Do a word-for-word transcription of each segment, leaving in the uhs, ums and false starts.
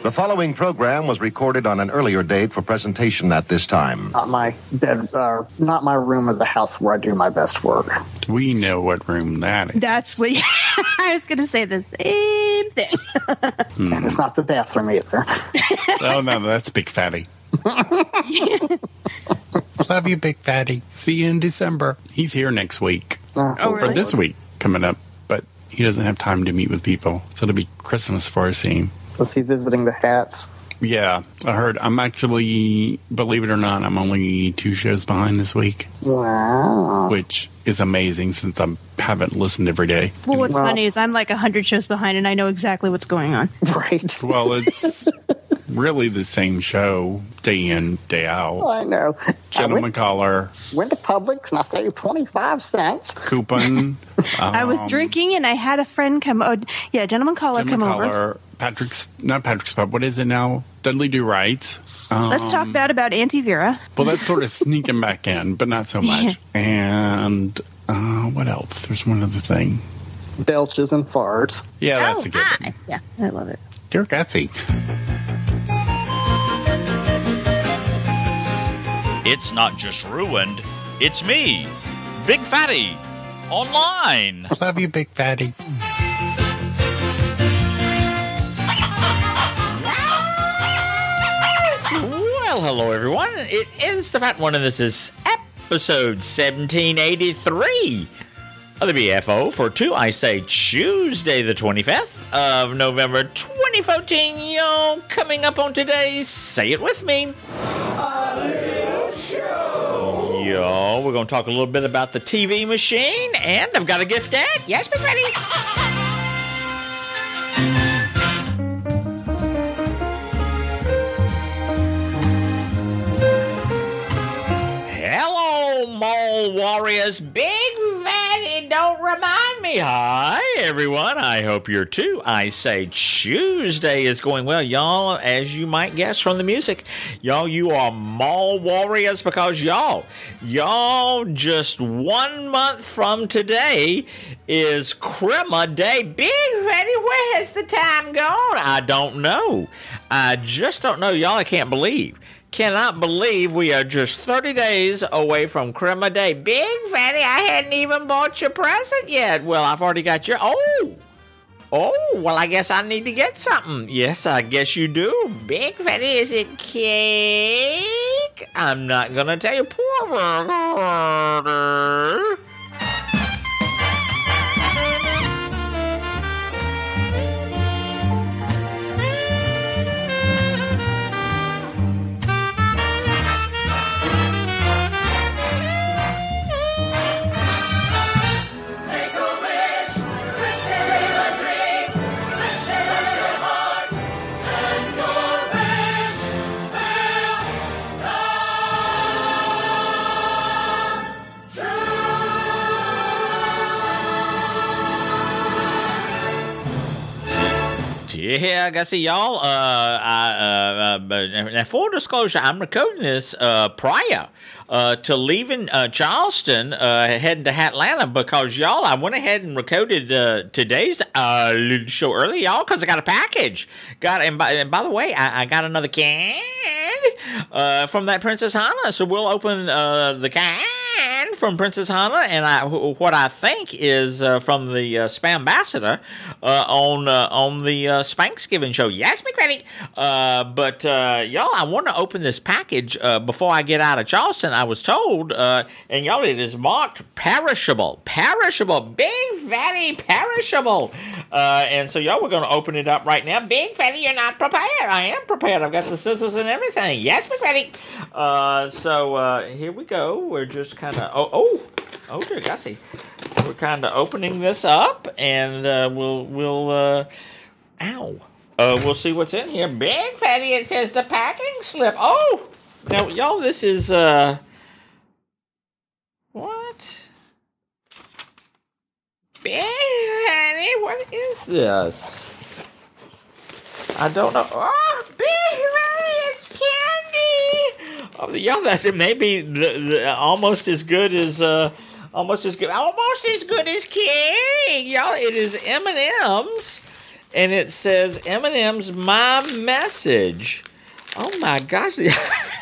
The following program was recorded on an earlier date for presentation at this time. Not my bed, uh, not my room of the house where I do my best work. We know what room that is. That's what I was going to say. The same thing. hmm. And it's not the bathroom either. Oh no, that's Big Fatty. Love you, Big Fatty. See you in December. He's here next week. Uh, oh, really? Or this week coming up, but he doesn't have time to meet with people, so it'll be Christmas for us seeing. Was he visiting the hats? Yeah, I heard. I'm actually, believe it or not, I'm only two shows behind this week. Wow. Which is amazing since I haven't listened every day. Well, what's well, funny is I'm like one hundred shows behind and I know exactly what's going on. Right. Well, it's really the same show day in, day out. Oh, I know. Gentleman I went, Caller. Went to Publix and I saved twenty-five cents. Coupon. um, I was drinking and I had a friend come. Oh, yeah, Gentleman Caller Gentleman come Caller, over. Patrick's, not Patrick's Pub. What is it now? Dudley Do Rights. Um, Let's talk bad about Auntie Vera. Well, that's sort of sneaking back in, but not so much. Yeah. And uh, what else? There's one other thing. Belches and farts. Yeah, that's oh, a good hi. one. Yeah, I love it. Dear Gatsy. It's not just ruined, it's me, Big Fatty, online. Love you, Big Fatty. Well, hello everyone. It is the Fat One, and this is episode seventeen eighty-three of the B F O for two, I say, Tuesday the twenty-fifth of November twenty fourteen. Yo, coming up on today's Say It With Me. A little show. Yo, we're going to talk a little bit about the T V machine, and I've got a gift ad. Yes, Big Fatty. Hello, Mole Warriors. Big Fatty, don't remind me. Hi, everyone. I hope you're too. I say Tuesday is going well. Y'all, as you might guess from the music, y'all, you are Mole Warriors because y'all, y'all just one month from today is Crema Day. Big Fatty, where has the time gone? I don't know. I just don't know. Y'all, I can't believe. Cannot believe we are just thirty days away from Crema Day. Big Fatty, I hadn't even bought your present yet. Well, I've already got your... Oh! Oh, well, I guess I need to get something. Yes, I guess you do. Big Fatty, is it cake? I'm not going to tell you. Poor murder. Yeah, I gotta see y'all. Uh, I, uh, uh, now, full disclosure, I'm recording this uh, prior uh, to leaving uh, Charleston, uh, heading to Atlanta, because y'all, I went ahead and recorded uh, today's uh, little show early, y'all, because I got a package. Got and by, and by the way, I, I got another can uh, from that Princess Hana, so we'll open uh, the can from Princess Hana, and I, what I think is uh, from the uh, Spam Ambassador uh, on uh, on the uh, Spanksgiving show. Yes, McCready. Uh, but uh, y'all, I want to open this package uh, before I get out of Charleston. I was told, uh, and y'all, it is marked perishable, perishable, Big Fatty, perishable. Uh, and so y'all, we're going to open it up right now. Big Fatty, you're not prepared. I am prepared. I've got the scissors and everything. Yes, McCready. Uh, so uh, here we go. We're just kind of. Oh, oh, oh, dear Gussie. We're kind of opening this up, and uh, we'll, we'll, uh, ow. Uh, we'll see what's in here. Big Fatty, it says the packing slip. Oh, now, y'all, this is, uh, what? Big Fatty, what is this? I don't know. Oh, Big Fatty, it's candy. Oh, y'all, that's it. Maybe the, the, almost as good as uh, almost as good, almost as good as cake. Y'all, it is M and M's, and it says M and M's My Message. Oh my gosh. Y'all,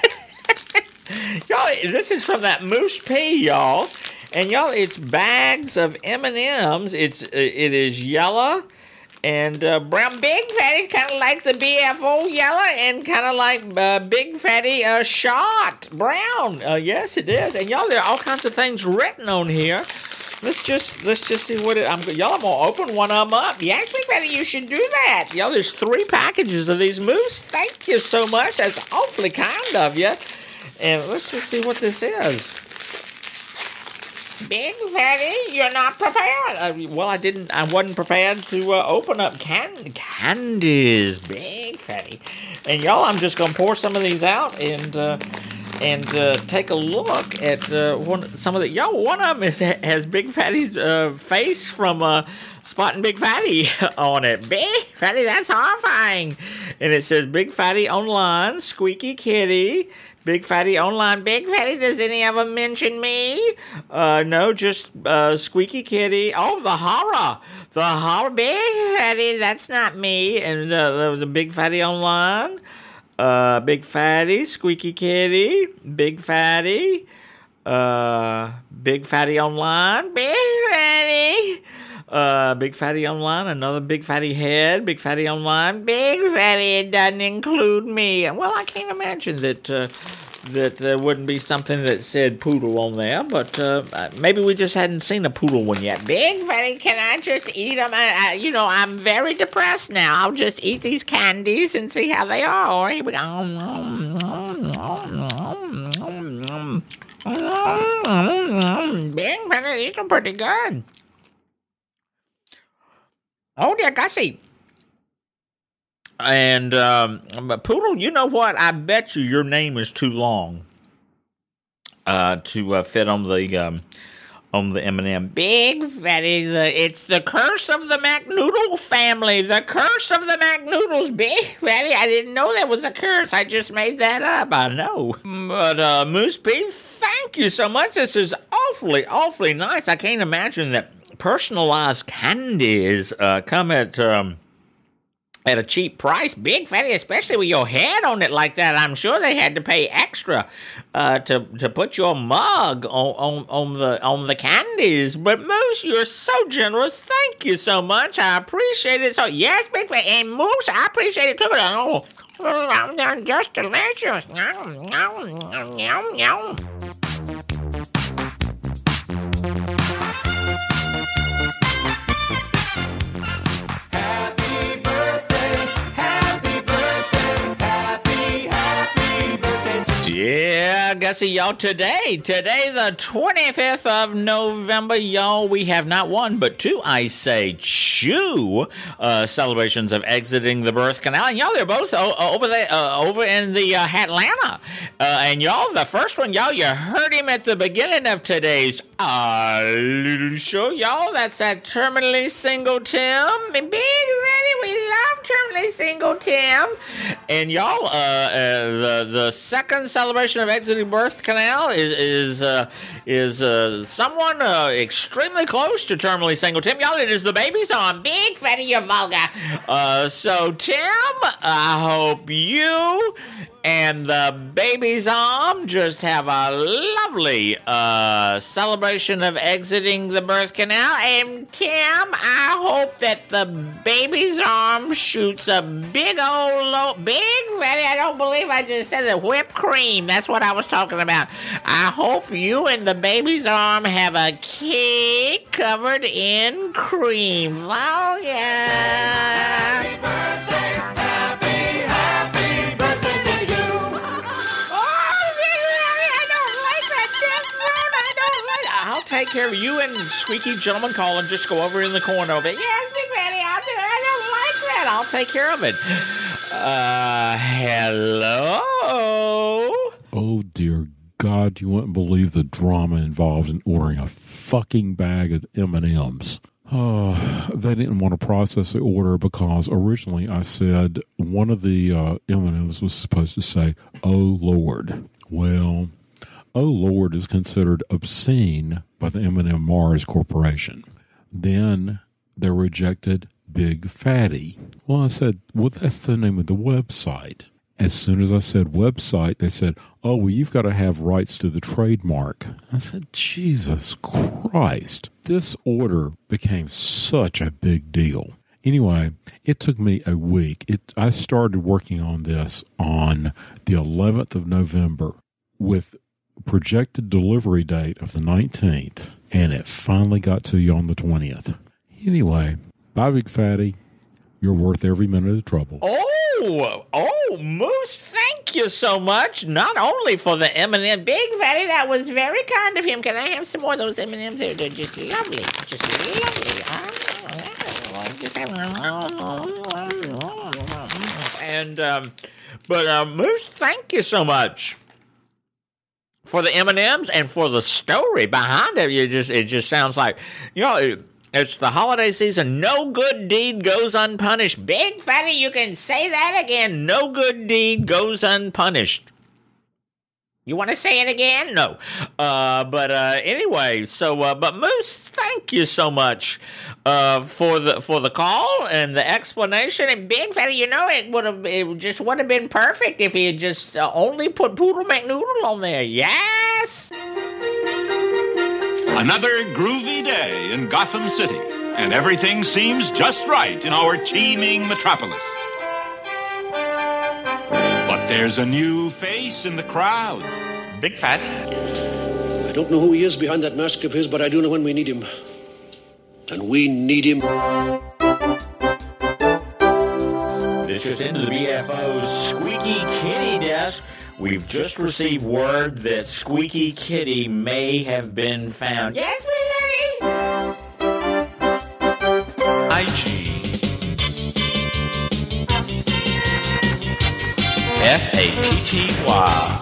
this is from that Moose P, y'all. And y'all, it's bags of M and M's. It's it is yellow and uh, brown. Big Fatty's kind of like the B F O yellow and kind of like uh, Big Fatty uh, shot brown. Uh, yes, it is. And y'all, there are all kinds of things written on here. Let's just let's just see what it. I'm y'all. I'm gonna open one of them up. Yes, Big Fatty, you should do that. Y'all, there's three packages of these Moose. Thank you so much. That's awfully kind of you. And let's just see what this is. Big Fatty, you're not prepared. Uh, well, I didn't. I wasn't prepared to uh, open up can- candies. Big Fatty, and y'all, I'm just gonna pour some of these out and uh, and uh, take a look at uh, one some of the. Y'all, one of them is, has Big Fatty's uh, face from uh, Spotting Big Fatty on it. Big Fatty, that's horrifying. And it says Big Fatty Online, Squeaky Kitty. Big Fatty Online. Big Fatty, does any of them mention me? Uh, no, just uh, Squeaky Kitty. Oh, the horror. The horror. Big Fatty, that's not me. And uh, the, the Big Fatty Online. Uh, Big Fatty, Squeaky Kitty. Big Fatty. Uh, Big Fatty Online. Big Fatty. Uh, Big Fatty Online, another Big Fatty Head, Big Fatty Online, Big Fatty, it doesn't include me. Well, I can't imagine that uh, that there wouldn't be something that said poodle on there, but uh, maybe we just hadn't seen a poodle one yet. Big Fatty, can I just eat them? I, I, you know, I'm very depressed now. I'll just eat these candies and see how they are. Here we go. Big Fatty, these are pretty good. Oh, dear Gussie. And, um, Poodle, you know what? I bet you your name is too long uh, to uh, fit on the um, on the M and M. Big Fatty, the, it's the curse of the McNoodle family. The curse of the McNoodles. Big Fatty, I didn't know that was a curse. I just made that up. I know. But, uh, Moose P, thank you so much. This is awfully, awfully nice. I can't imagine that personalized candies uh, come at um, at a cheap price. Big Fatty, especially with your head on it like that. I'm sure they had to pay extra uh, to to put your mug on, on on the on the candies. But Moose, you're so generous. Thank you so much. I appreciate it. So yes, Big Fatty, and Moose, I appreciate it too. Oh, just delicious. Yum, yum, yum, yum, yum. Yeah, Gussie, y'all, today, today, the twenty-fifth of November, y'all, we have not one, but two, I say, two uh, celebrations of exiting the birth canal. And y'all, they're both o- over there, uh, over in the uh, Atlanta. Uh, and y'all, the first one, y'all, you heard him at the beginning of today's uh, little show, y'all. That's that terminally single Tim. Big ready, we love terminally single Tim. And y'all, uh, uh, the the second celebration of exiting birth canal is is uh, is uh, someone uh, extremely close to terminally single Tim. Y'all, it is the baby's on. Big Fatty, you're vulgar. Uh, so Tim, I hope you and the baby's arm just have a lovely uh, celebration of exiting the birth canal. And Tim, I hope that the baby's arm shoots a big old, lo- big Fatty, I don't believe I just said that, whipped cream. That's what I was talking about. I hope you and the baby's arm have a cake covered in cream. Oh, yeah. Happy birthday, happy, happy birthday to you. I'll take care of you and Squeaky Gentleman Call and just go over in the corner of it. Yes, Big Fatty, I'll do it. I don't like that. I'll take care of it. Uh, hello? Oh, dear God, you wouldn't believe the drama involved in ordering a fucking bag of M and M's. Oh, they didn't want to process the order because originally I said one of the uh, M and M's was supposed to say, "Oh, Lord." Well, "Oh, Lord" is considered obscene by the M and M Mars Corporation. Then they rejected Big Fatty. Well, I said, well, that's the name of the website. As soon as I said website, they said, oh, well, you've got to have rights to the trademark. I said, Jesus Christ. This order became such a big deal. Anyway, it took me a week. It, I started working on this on the eleventh of November with projected delivery date of the nineteenth, and it finally got to you on the twentieth. Anyway, bye, Big Fatty. You're worth every minute of trouble. Oh, oh, Moose, thank you so much. Not only for the M and M, Big Fatty, that was very kind of him. Can I have some more of those M and M's? They're just lovely, just lovely. And, um, but, uh, Moose, thank you so much for the M and M's and for the story behind it. You just, it just sounds like, you know, it, it's the holiday season. No good deed goes unpunished. Big Fatty, you can say that again. No good deed goes unpunished. You want to say it again? No. Uh, but uh, anyway, so uh, but Moose, thank you so much uh, for the for the call and the explanation. And Big Fatty, you know, it would have it just would have been perfect if he had just uh, only put Poodle McNoodle on there. Yes. Another groovy day in Gotham City, and everything seems just right in our teeming metropolis. But there's a new face in the crowd. Big Fatty. I don't know who he is behind that mask of his, but I do know when we need him. And we need him. This just into the B F O's Squeaky Kitty desk. We've just received word that Squeaky Kitty may have been found. Yes, we learned. I G F A T T Y.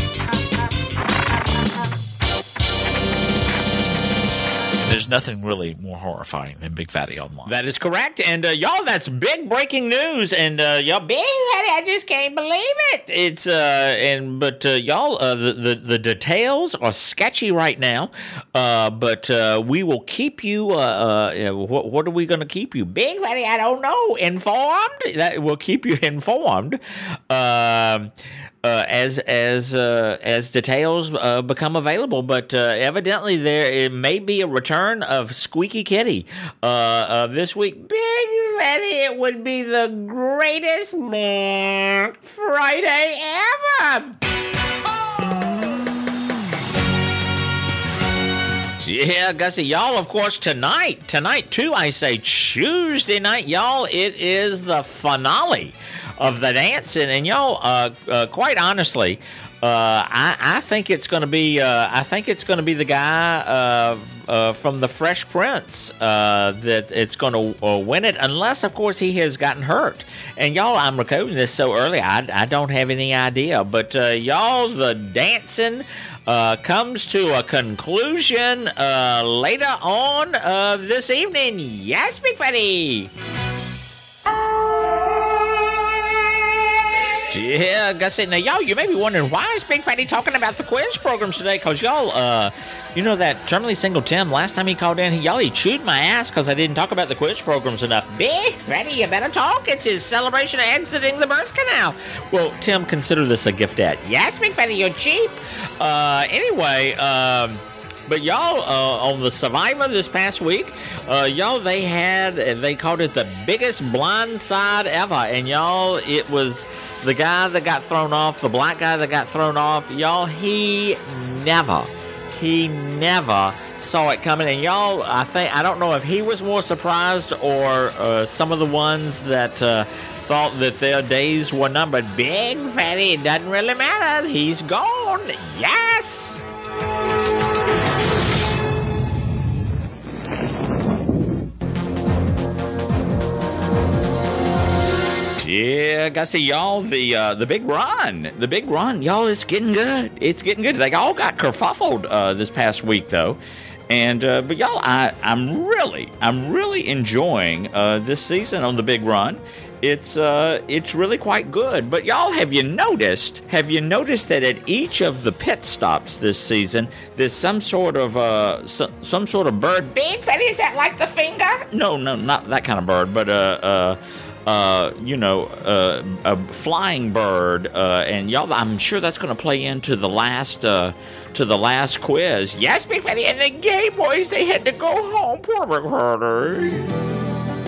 There's nothing really more horrifying than Big Fatty online. That is correct. And, uh, y'all, that's big breaking news. And, uh, y'all, Big Fatty, I just can't believe it. It's, uh, and, but, uh, y'all, uh, the, the, the details are sketchy right now. Uh, but, uh, we will keep you, uh, uh, what, what are we going to keep you? Big Fatty, I don't know. Informed? That will keep you informed. Um, Uh, as as uh, as details uh, become available, but uh, evidently there it may be a return of Squeaky Kitty uh, uh, this week. Big Fatty, it would be the greatest Friday ever. Yeah, Gussie, y'all, of course, tonight, tonight too, I say Tuesday night, y'all, it is the finale of the dancing, and y'all, uh, uh, quite honestly, uh, I, I think it's going to be, uh, I think it's going to be the guy uh, uh, from the Fresh Prince uh, that it's going to uh, win it, unless, of course, he has gotten hurt. And y'all, I'm recording this so early, I, I don't have any idea, but uh, y'all, the dancing uh, comes to a conclusion uh, later on uh, this evening. Yes, Big Fatty. Yeah, Gussie. Now, y'all, you may be wondering, why is Big Fatty talking about the quiz programs today? Because, y'all, uh, you know that Terminally Single Tim, last time he called in, he, y'all, he chewed my ass because I didn't talk about the quiz programs enough. Big Fatty, you better talk. It's his celebration of exiting the birth canal. Well, Tim, consider this a gift ad. Yes, Big Fatty, you're cheap. Uh, anyway, um... But y'all, uh, on the Survivor this past week, uh, y'all, they had, they called it the biggest blind side ever. And y'all, it was the guy that got thrown off, the black guy that got thrown off. Y'all, he never, he never saw it coming. And y'all, I think, I don't know if he was more surprised or uh, some of the ones that uh, thought that their days were numbered. Big Fatty, it doesn't really matter. He's gone. Yes. Yeah, Gussie, y'all, the uh, the big run, the big run, y'all, it's getting good. It's getting good. They all got kerfuffled uh, this past week, though. And uh, but y'all, I I'm really I'm really enjoying uh, this season on the Big Run. It's uh it's really quite good. But y'all, have you noticed? Have you noticed that at each of the pit stops this season, there's some sort of uh some, some sort of bird? Big Fatty, is that like the finger? No, no, not that kind of bird, but uh uh. Uh, you know, uh, a flying bird, uh, and y'all, I'm sure that's going to play into the last, uh, to the last quiz. Yes, Big Fatty, and the gay boys, they had to go home. Poor Big Fatty.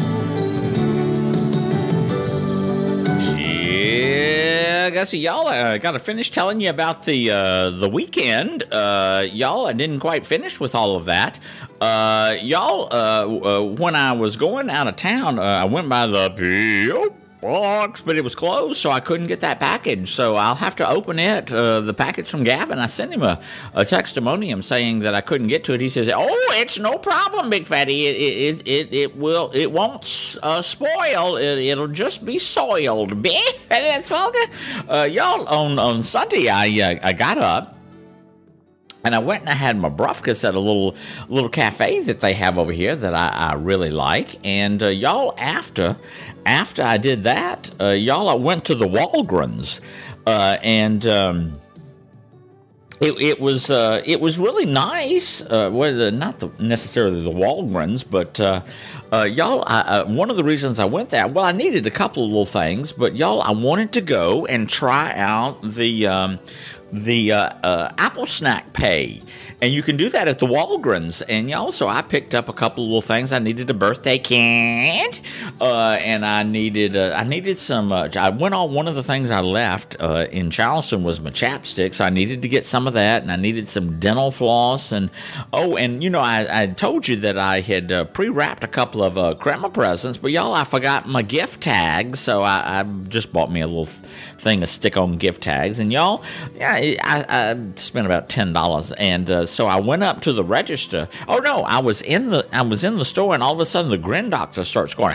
Yeah, I guess y'all, I uh, got to finish telling you about the uh, the weekend. Uh, y'all, I didn't quite finish with all of that. Uh, y'all, uh, uh, when I was going out of town, uh, I went by the P O box, but it was closed, so I couldn't get that package. So I'll have to open it, uh, the package from Gavin. I sent him a, a textimonium saying that I couldn't get to it. He says, "Oh, it's no problem, Big Fatty. It it it, it will it won't uh, spoil. It, it'll just be soiled." Big Fatty, that's vulgar. Uh, y'all, on on Sunday, I uh, I got up. And I went and I had my brufkas at a little little cafe that they have over here that I, I really like. And uh, y'all, after after I did that, uh, y'all, I went to the Walgreens, uh, and um, it, it was uh, it was really nice. Uh, well, not the, necessarily the Walgreens, but uh, uh, y'all, I, uh, one of the reasons I went there, well, I needed a couple of little things, but y'all, I wanted to go and try out the. Um, the uh, uh, Apple Snack Pay, and you can do that at the Walgreens. And also, I picked up a couple of little things. I needed a birthday cake, uh, and I needed uh, I needed some. Uh, I went on one of the things I left uh, in Charleston was my chapstick, so I needed to get some of that, and I needed some dental floss, and oh, and you know, I, I told you that I had uh, pre-wrapped a couple of uh, Crema presents, but y'all, I forgot my gift tags, so I, I just bought me a little thing of stick-on gift tags, and y'all, yeah, I, I spent about ten dollars, and uh, so I went up to the register. Oh no, I was in the I was in the store, and all of a sudden the grin doctor starts going,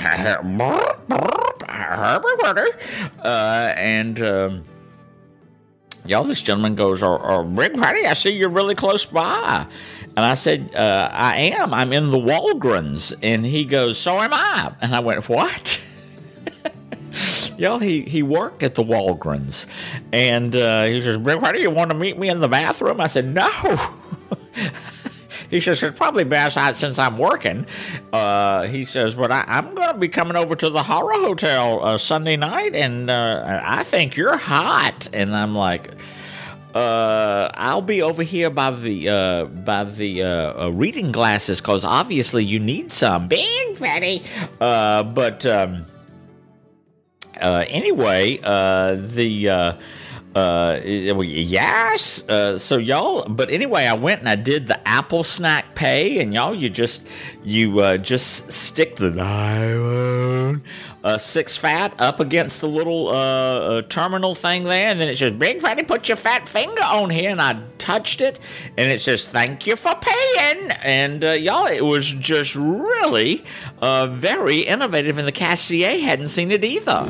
uh, and um, y'all, this gentleman goes, "Oh, oh, Big Fatty, I see you're really close by." And I said, uh, "I am. I'm in the Walgreens." And he goes, "So am I." And I went, "What?" Y'all, he, he worked at the Walgreens, and uh, he says, "Big Fatty, you want to meet me in the bathroom?" I said, "No." He says, "It's probably best I, since I'm working." Uh, he says, "But I, I'm going to be coming over to the Horror Hotel uh, Sunday night, and uh, I think you're hot." And I'm like, uh, "I'll be over here by the uh, by the uh, uh, reading glasses, because obviously you need some, Big Fatty." Uh, but um, uh, anyway, uh, the. Uh, Uh, yes. Uh, so y'all, but anyway, I went and I did the Apple Snack Pay, and y'all, you just, you, uh, just stick the nylon, uh, six fat up against the little, uh, uh, terminal thing there, and then it says, "Big Fatty, put your fat finger on here," and I touched it, and it says, "Thank you for paying," and, uh, y'all, it was just really, uh, very innovative, and the cashier hadn't seen it either.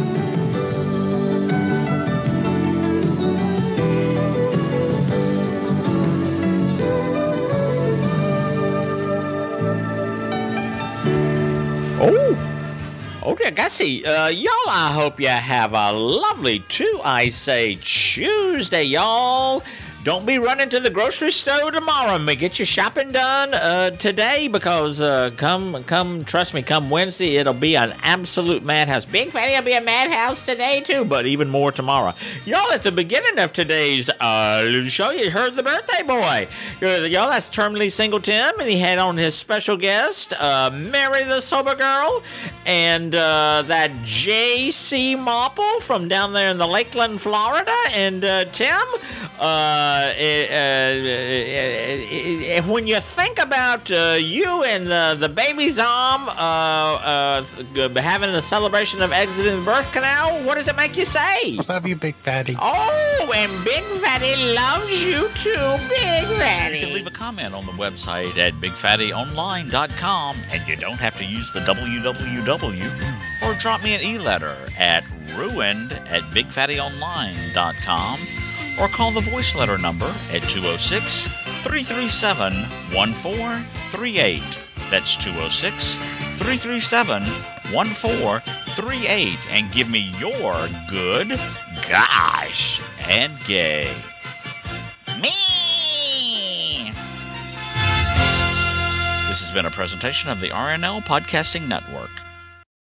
Oh, oh dear Gussie, uh, y'all, I hope you have a lovely two, I say, Tuesday, y'all. Don't be running to the grocery store tomorrow and get your shopping done uh, today, because uh, come, come, trust me, come Wednesday, it'll be an absolute madhouse. Big Fatty, it'll be a madhouse today, too, but even more tomorrow. Y'all, at the beginning of today's uh, show, you heard the birthday boy. Y'all, that's terminally single Tim, and he had on his special guest, uh, Mary the Sober Girl, and uh, that J C Marple from down there in the Lakeland, Florida, and uh, Tim, uh, Uh, uh, uh, uh, when you think about uh, you and uh, the baby's arm uh, uh, having a celebration of exiting the birth canal, what does it make you say? I love you, Big Fatty. Oh, and Big Fatty loves you too, Big Fatty. You can leave a comment on the website at big fatty online dot com, and you don't have to use the w w w, or drop me an e-letter at ruined at big fatty online dot com. Or call the voice letter number at two oh six, three three seven, one four three eight. That's two oh six, three three seven, one four three eight. And give me your good, gosh, and gay. Me! This has been a presentation of the R N L Podcasting Network.